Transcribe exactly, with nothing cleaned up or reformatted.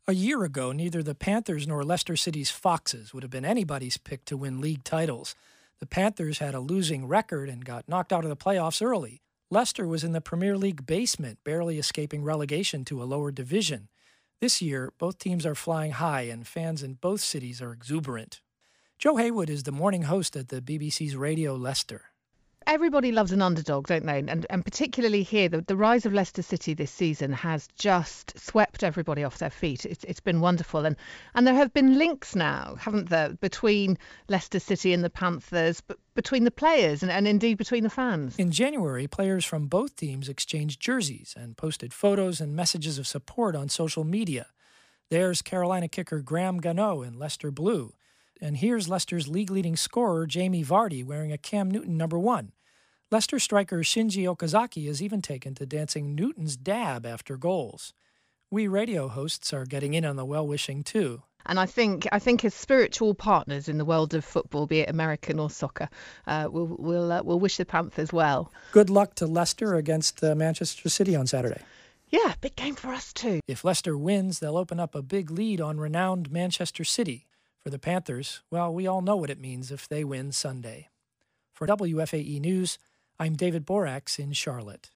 A year ago, neither the Panthers nor Leicester City's Foxes would have been anybody's pick to win league titles. The Panthers had a losing record and got knocked out of the playoffs early. Leicester was in the Premier League basement, barely escaping relegation to a lower division. This year, both teams are flying high, and fans in both cities are exuberant. Joe Haywood is the morning host at the B B C's Radio Leicester. Everybody loves an underdog, don't they? And and particularly here, the, the rise of Leicester City this season has just swept everybody off their feet. It's it's been wonderful. And and there have been links now, haven't there, between Leicester City and the Panthers, but between the players and, and indeed between the fans. In January, players from both teams exchanged jerseys and posted photos and messages of support on social media. There's Carolina kicker Graham Gano in Leicester blue. And here's Leicester's league-leading scorer Jamie Vardy wearing a Cam Newton number one. Leicester striker Shinji Okazaki has even taken to dancing Newton's dab after goals. We radio hosts are getting in on the well-wishing too. And I think I think as spiritual partners in the world of football, be it American or soccer, uh, we'll we'll uh, we'll wish the Panthers well. Good luck to Leicester against uh, Manchester City on Saturday. Yeah, big game for us too. If Leicester wins, they'll open up a big lead on renowned Manchester City. For the Panthers, well, we all know what it means if they win Sunday. For W F A E News, I'm David Borax in Charlotte.